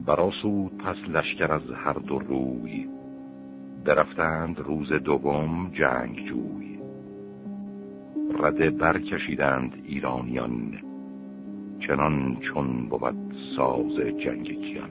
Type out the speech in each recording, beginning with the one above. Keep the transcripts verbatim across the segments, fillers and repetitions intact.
برآسود پس لشکر از هر دو روی، برفتند روز دوم جنگ جوی. رده برکشیدند ایرانیان، چنان چون بود ساز جنگ کیان.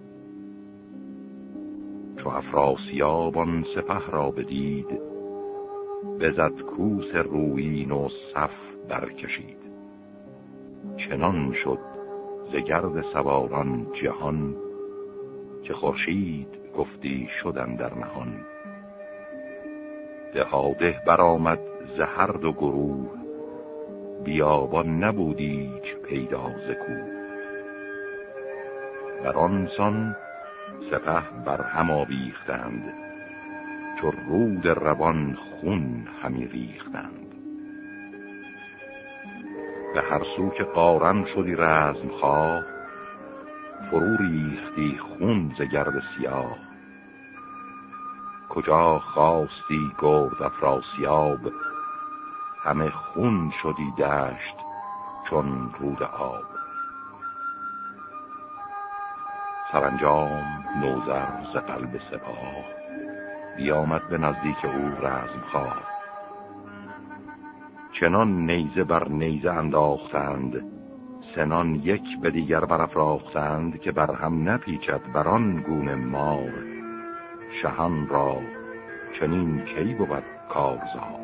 چو افراسیاب آن سپه را بدید، بزد کوس رویین و صف برکشید. چنان شد ز گرد سواران جهان، که خورشید گفتی شدن در نهان. دهاده برآمد ز هر دو گروه، بیابان نبودی چه پیدا ز کوه. بر آن سان سپه بر هم آویختند، چو رود روان خون همی ریختند. به هر سو که قارن شدی رزم خواه، فرو ریختی خون ز گرد سیاه. کجا خواستی گرد افراسیاب، همه خون شدی دشت چون رود آب. سرانجام نوذر ز قلب سپاه، بیامد به نزدیک او رزم خواه. چنان نیزه بر نیزه انداختند، سنان یک به دیگر برافراختند. که بر هم نپیچد بران گونه مار، شهان را چنین کی بود کارزار.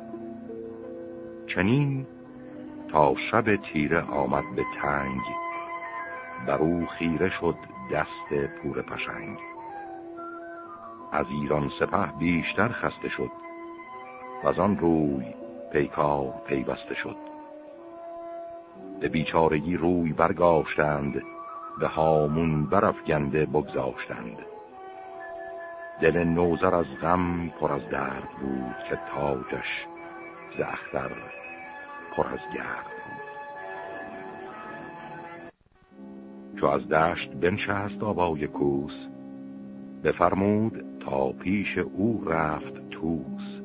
چنین تا شب تیره آمد به تنگ، بر او خیره شد دست پور پشنگ. از ایران سپه بیشتر خسته شد، وزان روی پیکار پیوسته شد. به بیچارگی روی برگاشتند، به هامون برافگنده بگذاشتند. دل نوذر از غم پر از درد بود، که تاجش ز اختر پر از گرد بود. چو از دشت بنشست آبای کوس، بفرمود تا پیش او رفت طوس.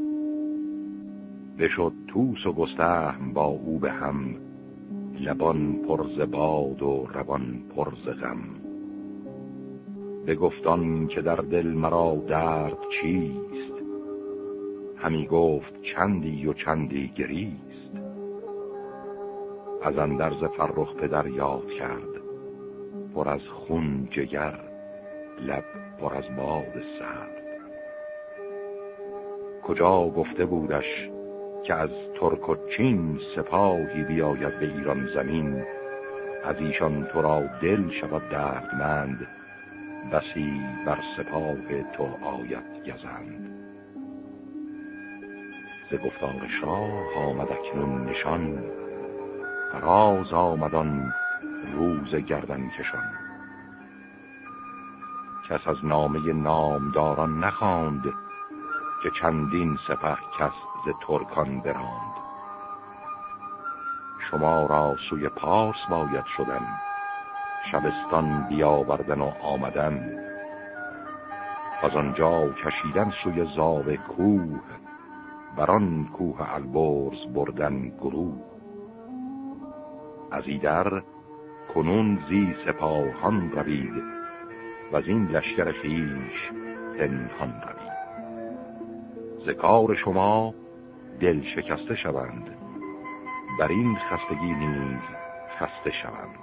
بشد طوس و گستهم با او به هم، لبان پر ز باد و روان پر ز غم. بگفتان که در دل مرا درد چیست، همی گفت چندی و چندی گریست. از اندرز فرخ پدر یاد کرد، پر از خون جگر لب پر از باد سرد. کجا گفته بودش که از ترک و چین، سپاهی بیاید به ایران زمین. از ایشان تو را دل شود دردمند، بسی بر سپاه تو آید گزند. ز گفتار شاه آمد اکنون نشان، فراز آمدان روز گردن کشان. کس از نامه نامداران نخواند، که چندین سپه کس ز ترکان براند. شما را سوی پارس باید شدن، شبستان بیاوردن و آمدن. از آنجا کشیدن سوی زاوه کوه، بران کوه البرز بردن گروه. از ایدر کنون زی سپاهان روید، و از این لشکر خویش پنهان روید. ز کار شما دل شکسته شوند، بر این خستگی نیز خسته شوند.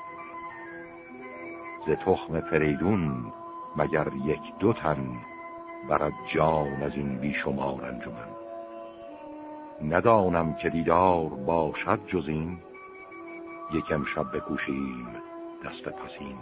ز تخم فریدون مگر یک دو تن، برد جان از این بی شمار انجمن. ندانم که دیدار باشد جز این، یکم شب بکوشیم دست پسین.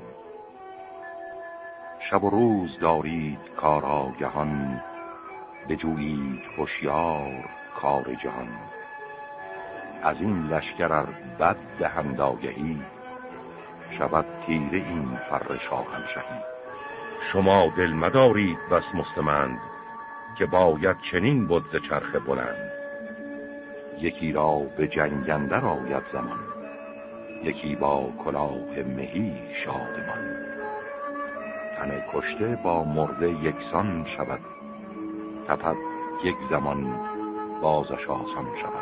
شب و روز دارید کار آگهان، بجویید هوشیار کار جهان. از این لشکر ار بد دهند آگهی، شود تیره این فر شاهنشهی. شما دل مدارید بس مستمند، که باید چنین بود ز چرخ بلند. یکی را به جنگ اندر آید زمان، یکی با کلاه مهی شادمان. تن کشته با مرده یکسان شود، تپد یک زمان بازش آسان شود.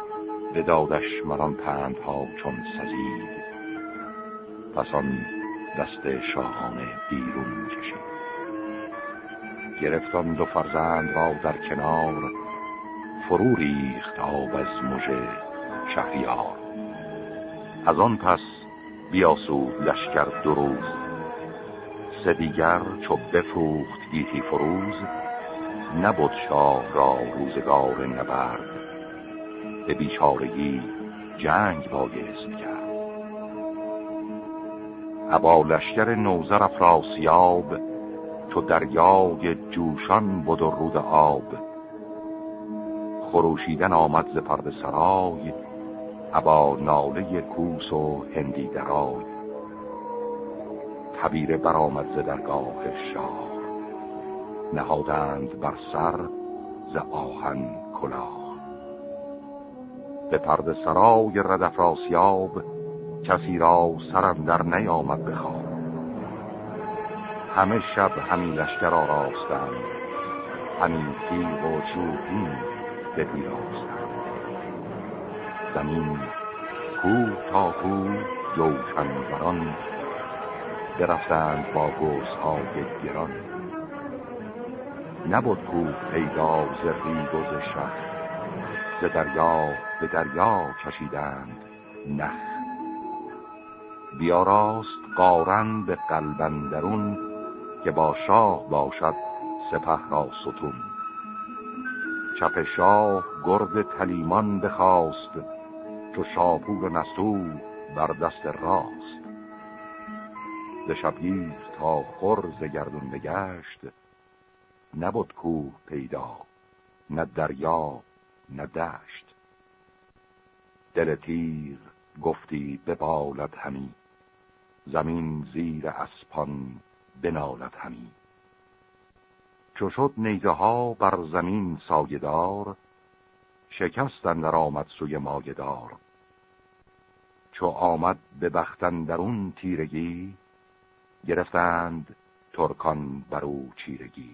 بدادش مران پندها چون سزید، پس آن دست شاهانه بیرون کشید. گرفتان دو فرزند را در کنار، فرو ریخت آب از مژه شهریار. از آن پس بیاسود لشکر دو روز، سه دیگر چو بفروخت گیتی فروز. نبود شاه را روزگار نبرد، به بیچارگی جنگ بایست کرد. ابا لشکر نوذر افراسیاب، چو دریای جوشان بود و رود آب. خروشیدن آمد ز پرده سرای، ابا ناله کوس و هندی درای. تبیره برآمد ز درگاه شاه، نهادند بر سر ز آهن کلاه. به پرده سرای رد افراسیاب، کسی را سر اندر نیامد به خواب. همه شب همی لشکر آراستند، همی تیغ و چوبین بپیراستند. زمین کوه تا کوه جوشنوران، برفتند با گرزهای گران. نبود کوه پیدا ز ریگ و ز شخ، ز دریا به دریا کشیدند نخ. بیاراست قارن به قلب اندرون، که با شاه باشد سپه را ستون. چپ شاه گرد تلیمان بخواست، چو شاپور نستوه بر دست راست. ز شبگیر تا خور ز گردون بگشت، نبود کوه پیدا نه دریا نه دشت. دل تیغ گفتی ببالد همی، زمین زیر اسپان بنالد همی. چو شد نیزه ها بر زمین سایه‌دار، شکست اندر آمد سوی مایه‌دار. چو آمد به بخت اندرون تیرگی، گرفتند ترکان برو چیرگی.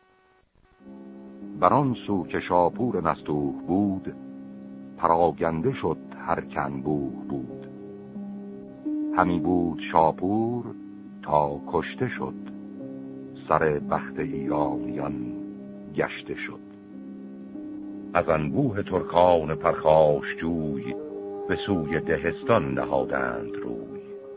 بران سو که شاپور نستوه بود، پراگنده شد هر که انبوه بود. همی بود شاپور تا کشته شد، سر بخت ایرانیان گشته شد. از انبوه ترکان پرخاشجوی، به سوی دهستان نهادند روی.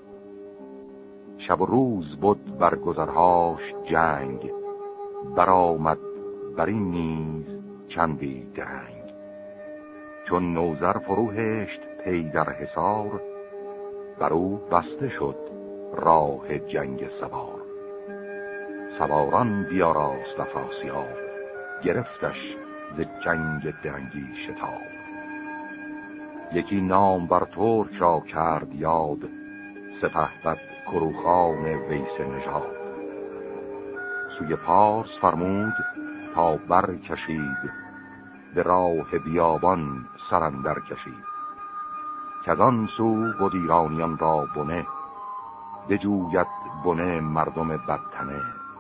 شب و روز بود بر گذرهاش جنگ، برآمد بر این نیز چندی درنگ. چون نوذر فروهشت پی در حصار، بر او بسته شد راه جنگ سوار. سواران بیاراست افراسیاب، گرفتش ز جنگ درنگی شتاب. یکی نام بر ترک را کرد یاد، سپهبد کروخان ویس نژاد. سوی پارس فرمود تا بر کشید، به راه بیابان سرندر کشید. کزان سو بود ایرانیان را بنه، بجوید بنه مردم بدتنه.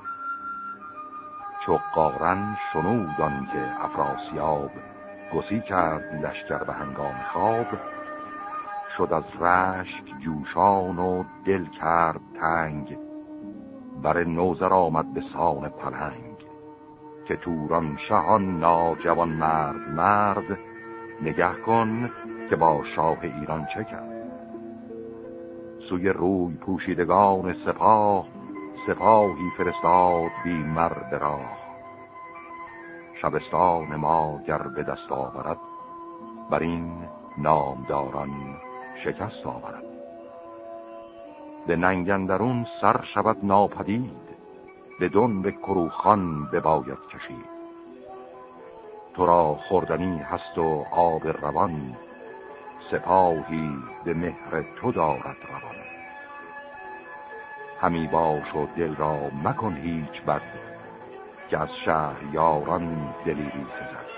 چو قارن شنود آن که افراسیاب، گسی کرد لشکر به هنگام خواب. شد از رشک جوشان و دل کرد تنگ، بر نوذر آمد به سان پلنگ. که توران شهان ناجوان مرد مرد، نگه کن که با شاه ایران چه کرد. سوی روی پوشیدگان سپاه، سپاهی فرستاد بی مرد راه. شبستان ما گر به دست آورد، بر این نامداران شکست آورد. به ننگ اندرون سر شود ناپدید، به دنب کروخان بباید کشید. تو را خوردنی هست و آب روان، سپاهی به مهر تو دارد روان. همی باش و دل را مکن هیچ بد، که از شهر یاران دلیری سزد.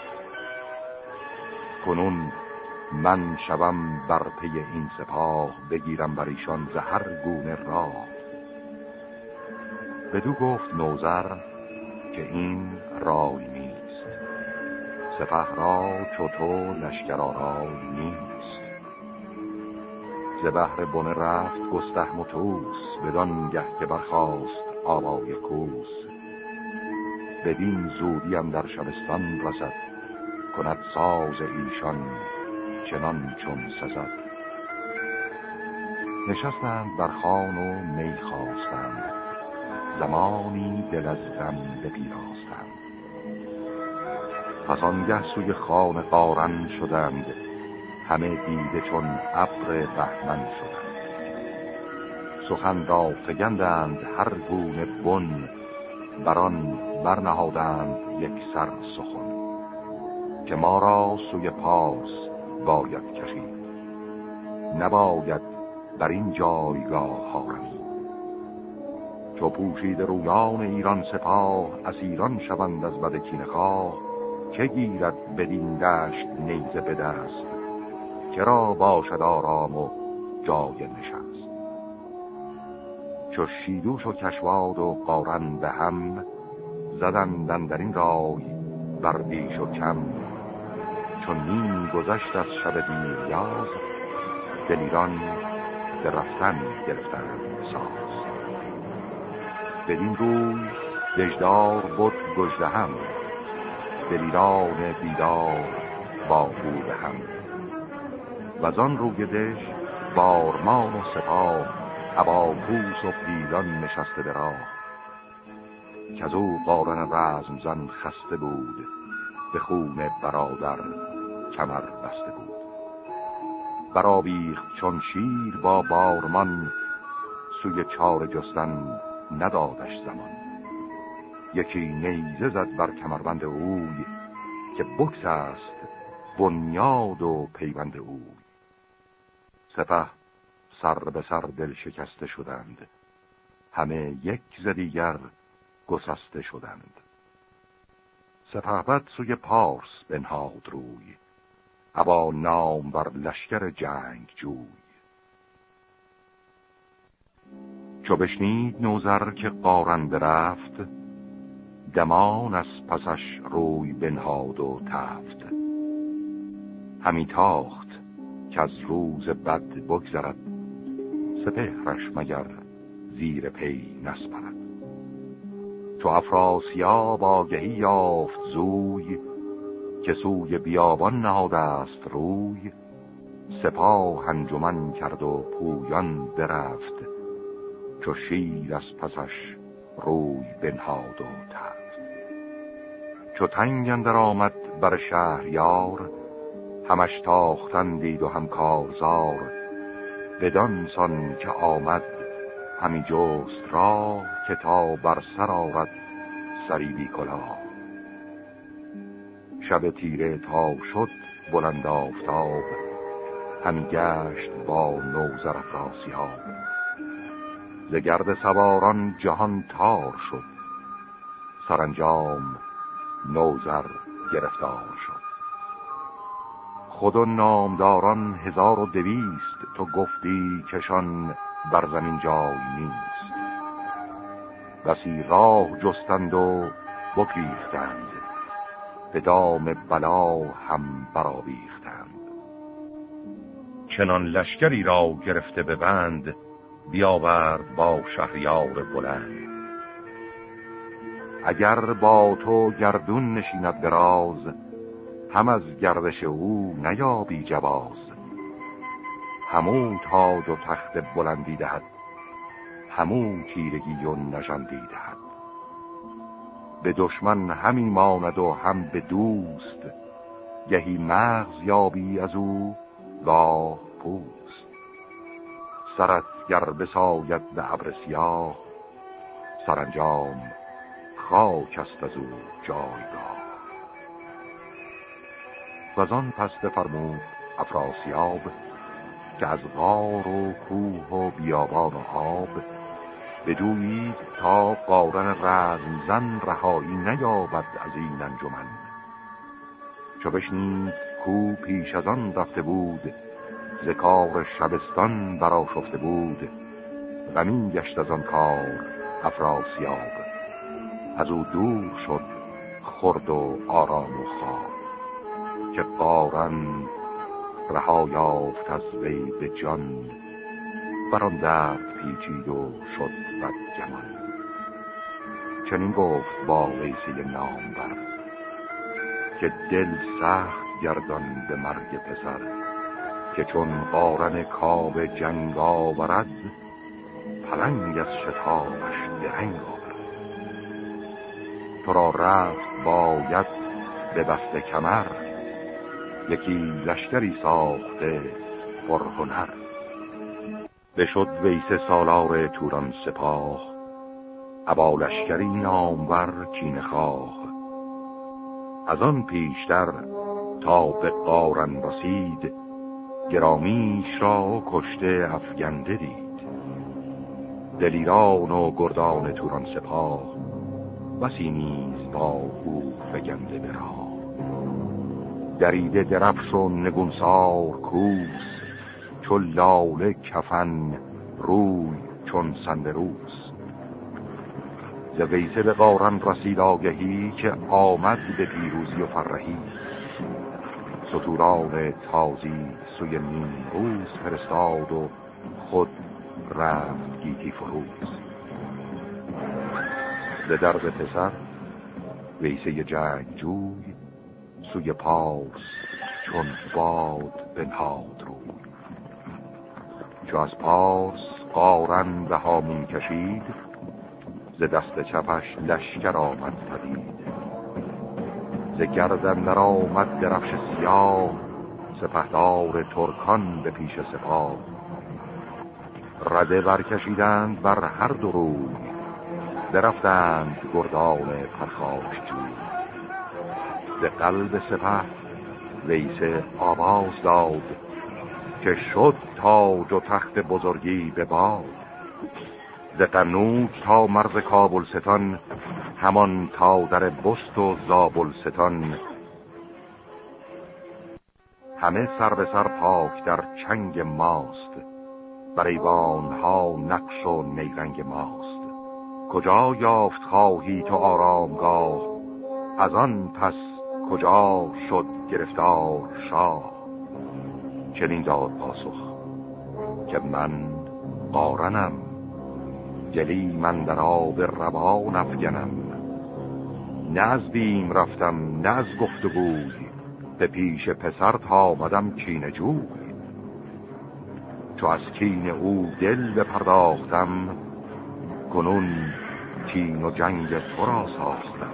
کنون من شوم بر پی این سپاه، بگیرم بر ایشان ز هر گونه راه. بدو گفت نوذر که این رای نیست، سپه را چو تو لشکر آرای نیست. ز بحر بنه رفت گستهم و توس، بدان گه که برخاست آوای کوس. بدین زودیم در شبستان رسد، کند ساز ایشان چنان چون سزد. نشستند بر خوان و می خواستند، زمانی دل از غم بپیراستند. پس آنگه سوی خان قارن شدند، همه دیده چون ابر بهمن شدند. سخن را فگندند هر گونه بن، بران برنهادند یک سر سخن. که ما را سوی پارس باید کشید، نباید بر این جایگاه ها رمید. چو پوشید رویان ایران سپاه، اسیران شوند از بد کینه‌خواه. که گیرد بدین دشت نیزه به دست، کرا باشد آرام و جای نشست. چو شیدوش و کشواد و قارن به هم، زدندن در این رای بر بیش و کم. چون نیم گذشت از شب دیریاز، دلیران به رفتن گرفتند ساز. بدین روی دژدار بود گژدهم، دلیران بیدار با بود هم. وزان روی دژ بارمان و سپاه، ابا کوس و پیلان نشسته به راه. کزو قارن رزم زن خسته بود، به خون برادر کمر بسته بود. برآویخت چون شیر با بارمان، سوی چاره جستن ندادش زمان. یکی نیزه زد بر کمربند اوی، که بکس است بنیاد و پیوند اوی. سپه سر به سر دل شکسته شدند، همه یک ز دیگر گسسته شدند. سپهبد سوی پارس بنهاد روی، ابا نام بر لشکر جنگ جوی. چو بشنید نوذر که قارن برفت، دمان از پسش روی بنهاد و تفت. همی تاخت که از روز بد بگذرد، سپهرش مگر زیر پی نسپرد. چو افراسیاب آگهی یافت زوی، که سوی بیابان نهاده است روی. سپاه انجمن کرد و پویان درفت، چو شیر از پسش روی بنهاد و تفت. چو تنگ اندر آمد بر شهریار، همش تاختن دید و هم کارزار. بدان سان که آمد همی جست راه، که تا بر سر آرد سری بی کلاه. شب تیره تا شد بلند آفتاب، همی گشت با نوذر افراسیاب. ز گرد سواران جهان تار شد، سرانجام نوذر گرفتار شد. خود و نامداران هزار و دویست، تو گفتی کشان بر زمین جای نیست. بسی راه جستند و بگریختند، به دام بلا هم برآویختند. چنان لشکری را گرفته به بند، بیاورد با شهریار بلند. اگر با تو گردون نشیند دراز، هم از گردش او نیابی جواز. همو تاج و تخت بلندی دهد، همو تیرگی و نژندی دهد. به دشمن همی ماند و هم به دوست، گهی مغز یابی از او گاه پوست. سرت گر بساید به ابر سیاه، سرانجام خاک است از او جایگاه. وزان پس بفرمود افراسیاب، که از غار و کوه و بیابان و آب، بجویید تا قارن رزم زن رهایی نیابد از این انجمن. چو بشنید کو پیش از آن رفته بود، ز کار شبستان برآشفته بود. غمین گشت از آن کار افراسیاب، از او دور شد خورد و آرام و خواب. که قارن رها یافت از وی به جان، بران درد پیچید و شد بدگمان. چنین گفت با ویسه نامور که دل سخت گردان به مرگ پسر، که چون قارن کاوه جنگ آورد، پلنگ از شتابش درنگ آورد. تو را رفت باید به بسته کمر، یکی لشکری ساخته پرهنر. بشد ویسه سالار توران سپاه، ابا لشکری نامور کینه خواه. از آن پیشتر تا به قارن رسید، گرامیش را کشته افگنده دید. دلیران و گردان توران سپاه، بسی نیز با او فگنده به راه. دریده درفش و نگونسار کوس، چو لاله کفن روی چون سندروس. ز ویسه به قارن رسید آگهی، که آمد به پیروزی و فرهی. ستوران تازی سوی نیمروز فرستاد، و خود رفت گیتی فروز. ز درد پسر ویسه جنگجوی، سوی پارس چون باد بنهاد روی. چو از پارس قارن به هامون کشید، ز دست چپش لشکر آمد پدید. ز گردن در آمد درفش سیاه، سپهدار ترکان به پیش سپاه. رده برکشیدند بر هر دو روی، درفتند گردان پرخاشجوی. ز قلب سپه ویسه آواز داد، که شد تاج و تخت بزرگی به باد. ز قنوج تا مرز کابلستان، همان تا در بست و زابلستان. همه سر به سر پاک در چنگ ماست، بر ایوان ها نقش و نیرنگ ماست. کجا یافت خواهی تو آرامگاه، از آن پس کجا شد گرفتار شاه. چنین داد پاسخ که من قارنم، گلی من در آب روان افگنم. نه از بیم رفتم نه از گفتگوی، به پیش پسر تامدم کینه جوی. چو از کین او دل بپرداختم، کنون کین و جنگ تو را ساختم.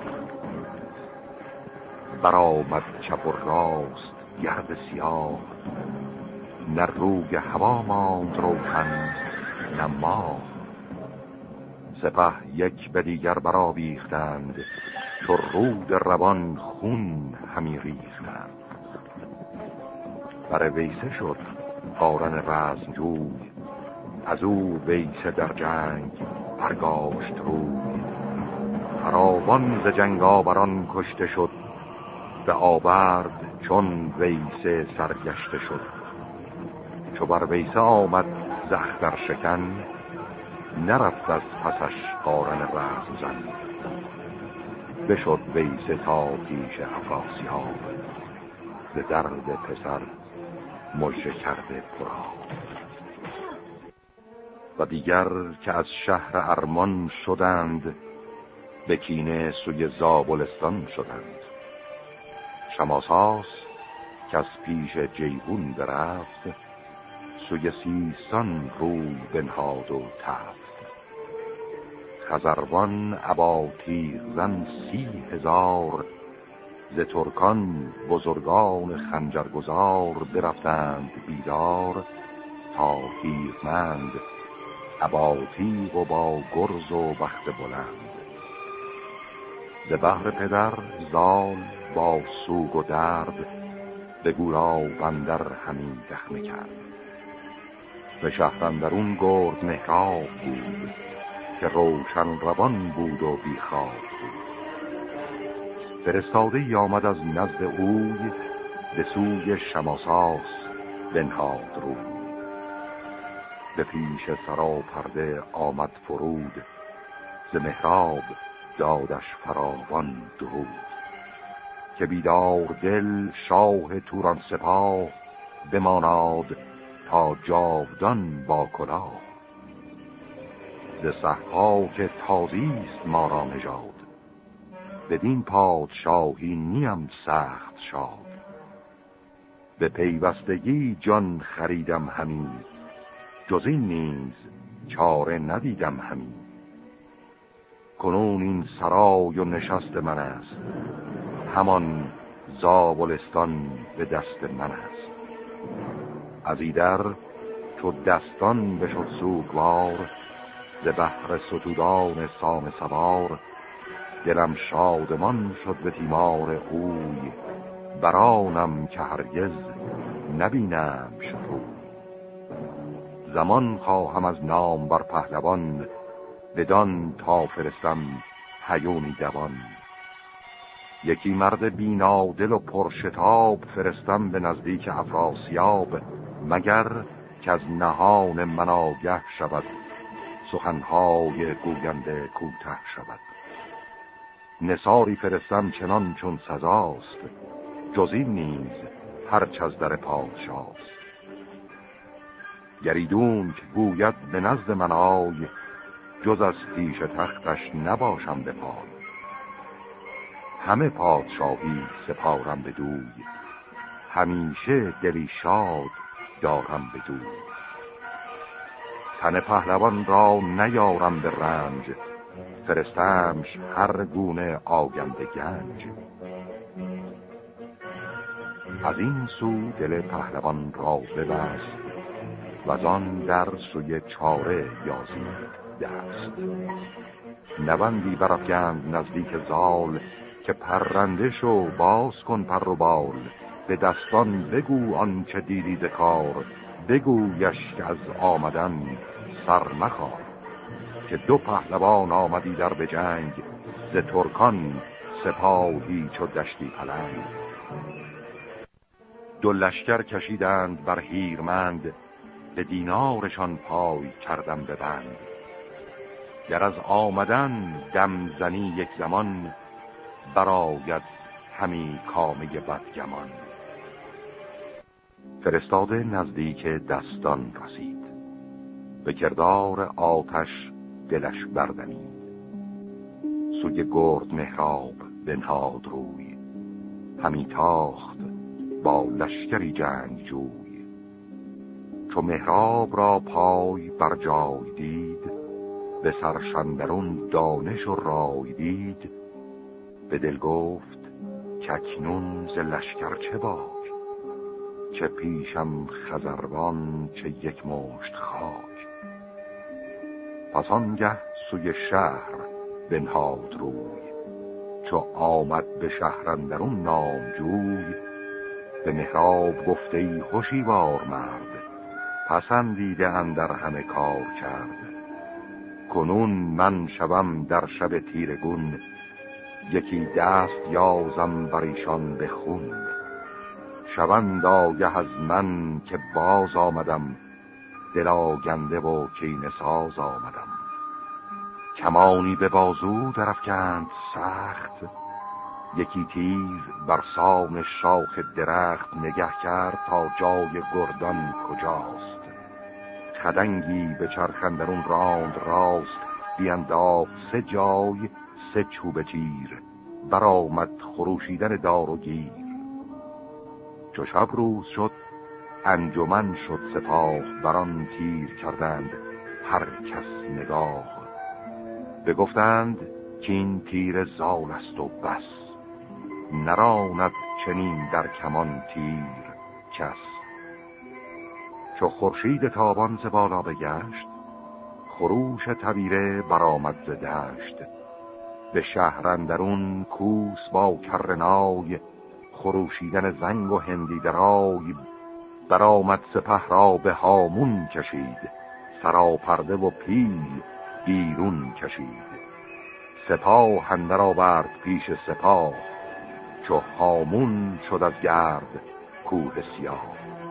برآمد چپ و راست گرد سیاه، نه روی هوا ماند روشن نه ماه. سپه یک به دیگر برآویختند، چو رود روان خون همی ریختند. بر ویسه شد قارن رزمجوی، از او ویسه در جنگ برگاشت روی. فراوان ز جنگ آوران کشته شد، به آورد چون ویسه سرگشته شد. چو بر ویسه آمد ز اختر شکن، نرفت از پسش قارن رزم زن. بشد ویسه تا پیش افراسیاب، ز درد پسر مژه کرده پرا. و دیگر که از شهر ارمان شدند، به کینه سوی زابلستان شدند. شماساس که از پیش جیهون برفت، سوی سیستان روی بنهاد و تفت. خزروان ابا تیغزن سی هزار، ز ترکان بزرگان خنجرگزار. برفتند بیدار تا هیرمند، ابا تیغ و با گرز و بخت بلند. ز بهر پدر زال با سوگ و درد، به گوراوندر همی دخمه کرد. به شهر اندرون گرد مهراب بود، که روشن روان بود و بیخواب بود. فرستاده ای آمد از نزد اوی، به سوی شماساس بنهاد روی. به پیش سراپرده آمد فرود، ز مهراب دادش فراوان درود. که بیدار دل شاه توران سپاه، بماناد تا جاودان با کلاه. ز ضحاک تازیست ما را نژاد، بدین پادشاهی نیم سخت شاد. به پیوستگی جان خریدم همی، جز این نیز چاره ندیدم همی. کنون این سرای و نشست من است، همان زابلستان به دست من است. از ایدر چو دستان بشد سوگوار، ز بحر ستودان سام سوار. دلم شادمان شد به تیمار اوی، برانم که هرگز نبینم شروع. زمان خواهم از نام بر پهلوان، بدان تا فرستم هیونی دوان. یکی مرد بینادل و پرشتاب، فرستم به نزدیک افراسیاب. مگر که از نهان من آگه شود، سخنهای گوینده کوته شود. نثاری فرستم چنان چون سزاست، جز این نیز هرچ از در پادشاست. گریدون که گوید به نزد من آی، جز از پیش تختش نباشم به پای. همه پادشاهی سپارم به دوی، همیشه دلی شاد دارم به دوی. تن پهلوان را نیارم به رنج، فرستمش هر گونه آگنده گنج. از این سو دل پهلوان را ببست، و آن در سوی چاره یازید دست. نوندی برافگند نزدیک زال، که پرنده شو باز کن پر و بال. به دستان بگو آنچه دیدی ز کار، بگویش که از آمدن سر مخوار. که دو پهلوان آمدی در به جنگ، ز ترکان سپاهی چو دشتی پلنگ. دو لشکر کشیدند بر هیرمند، به دینارشان پای کردم به بند. گر از آمدن دم زنی یک زمان، براید همی کامه بدگمان. فرستاده نزدیک دستان رسید، به کردار آتش دلش بردمید. سوی گرد مهراب بنهاد روی، همی تاخت با لشکری جنگ جوی. چو مهراب را پای بر جای دید، به سرشندرون دانش و رای دید. به دل گفت کاکنون ز لشکر چه باک، چه پیشم خزروان چه یک مشت خاک. پس آنگه سوی شهر بنهاد روی، چو آمد به شهر اندرون نامجوی. به مهراب گفته ای هوشیوار مرد، پسندیده اندر همه کار کرد. کنون من شوم در شب تیرگون، یکی دست یازم بر ایشان به خون. شوند آگه از من که باز آمدم، دل آگنده و کینه ساز آمدم. کمانی به بازو درفکند سخت، یکی تیز بر سان شاخ درخت. نگه کرد تا جای گردان کجاست، خدنگی به چرخندرون راند راست. بینداخت سه جای سه چوب تیر، برآمد خروشیدن دار و گیر. چو شب روز شد انجمن شد سپاه، بران تیر کردند هر کس نگاه. بگفتند که این تیر زال است و بس، نراند چنین در کمان تیر کس. چو خورشید تابان ز بالا بگشت، خروش تبیره برآمد ز دشت. به شهر اندرون کوس با کرنای، خروشیدن زنگ و هندی درای. برآمد سپه را به هامون کشید، سراپرده و پیل بیرون کشید. سپاه اندر آورد پیش سپاه، چو هامون شد از گرد کوه سیاه.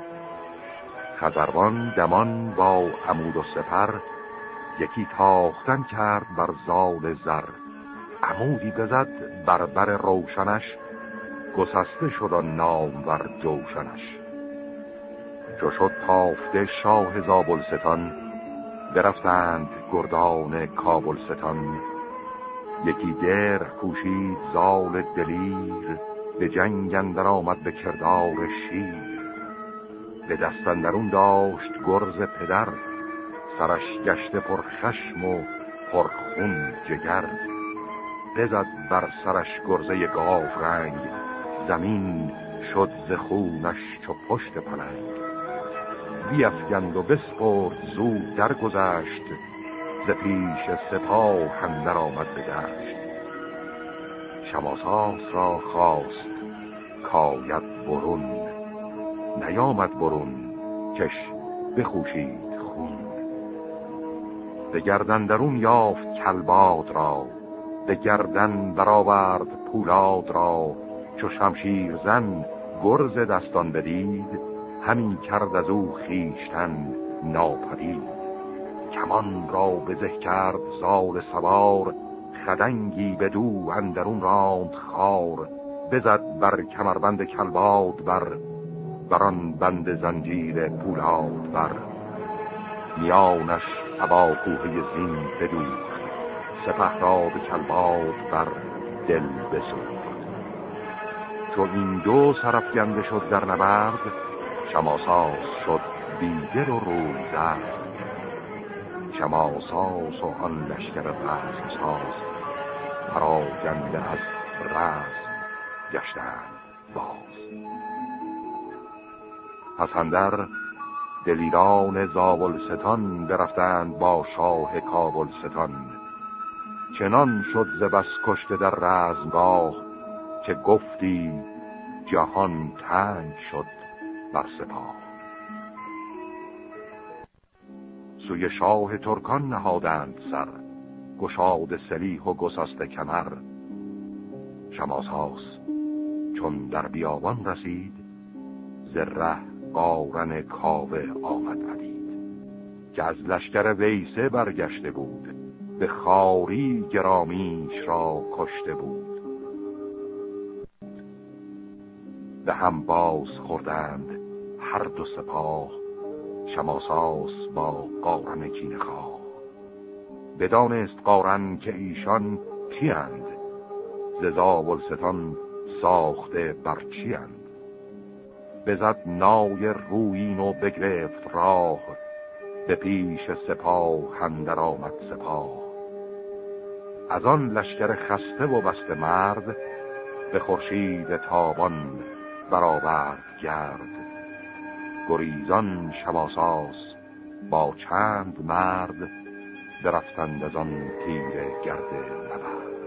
خزروان دمان با عمود و سپر، یکی تاختن کرد بر زال زر. عمودی بزد بر بر روشنش، گسسته شد آن نامور جوشنش. چو شد تافته شاه زابلستان، برفتند گردان کابلستان، یکی در پوشید زال دلیر، به جنگ اندر آمد به کردار شیر. به دست اندرون داشت گرز پدر، سرش گشته پر خشم و پر خون جگر. بزد بر سرش گرزه گاو رنگ، زمین شد ز خونش چو پشت پلنگ. بیفگند و بسپرد زود در گذشت، ز پیش سپاه اندر آمد به دشت. شماساس را خواست کاید برون، نیامد برون کش بخوشید خون. به گردن درون یافت کلباد را، به گردن برآورد پولاد را. چو شمشیر زن گرز دستان بدید، همین کرد از او خیشتن ناپدید. کمان را بزه کرد زال سوار، خدنگی بدو اندرون راند خار. بزد بر کمربند کلباد بر، بران بند زنجیر پولاد بر. میانش ابا کوه زین بدوخت، سپه را به کلباد بر دل بسوخت. چون این دو سرافگنده شد در نبرد، شماساس شد بیدل و روی زرد. شماساس و آن لشکر رزم ساز، پراگنده از رزم گشتند باز. پس اندر دلیران زاولستان، برفتند با شاه کابلستان. چنان شد ز بس کشته در رزمگاه، که گفتی جهان تنگ شد بر سپاه. سوی شاه ترکان نهادند سر، گشاد سلیح و گسسته کمر. شماساس چون در بیابان رسید، ز ره قارن کاوه آمد پدید. که از لشکر ویسه برگشته بود، به خواری گرامیش را کشته بود. به هم باز خوردند هر دو سپاه، شماساس با قارن کینه‌خواه. بدانست قارن که ایشان کیند، ز زاولستان ساخته بر چیند. بزد نای رویین و بگرفت راه، به پیش سپاه اندر آمد سپاه. از آن لشکر خسته و بسته مرد، به خورشید تابان برآورد گرد. گریزان شماساس با چند مرد، برفتند از آن تیره گرد نبرد.